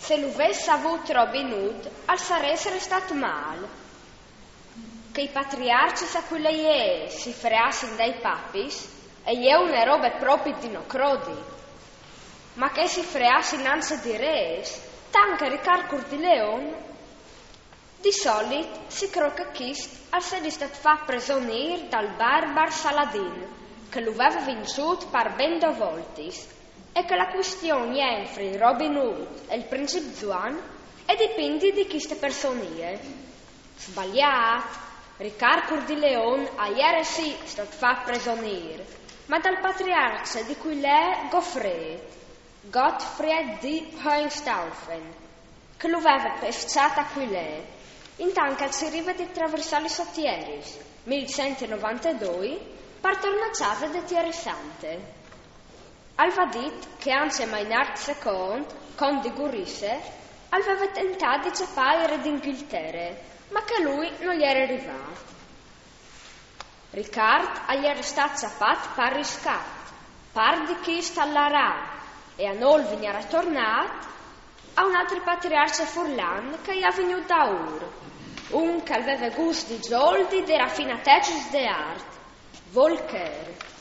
Se l'uvesse avuto Robin Hood, al sarebbe stato male. Che i patriarci a cui lei è si freassero dai papis, e io una roba proprio di no crodi. Ma che si freasse innanzi di res, tanto Riccardo di Leon, di solito si croca chist al se di stat fa presonir dal barbar Saladin, che lo aveva vinciuto per ben 2 volte, e che la questione fra Robin Hood e il principe Zuan è dipende di queste persone. Sbagliato, Riccardo di Leon a ieri sì stat fa presonir, ma dal patriarca di cui lei Gottfried di Hohenstaufen, che lo aveva pesciata qui lei, intanto si arriva di attraversare i sottieri, 1192, per tornare a casa di Thierry Sante. Aveva detto che anzi Maynard II, conte di Gurisse, aveva tentato di ciappare il re d'Inghilterra, ma che lui non gli era arrivato. Riccardo gli era stato ciappato per riscatto, par di chi sta all'Arà, e a Nolvin era tornato a un altro patriarca furlan che gli è venuto da Ur, un che aveva gusto di gioldi e raffinatezze di arte, Volker.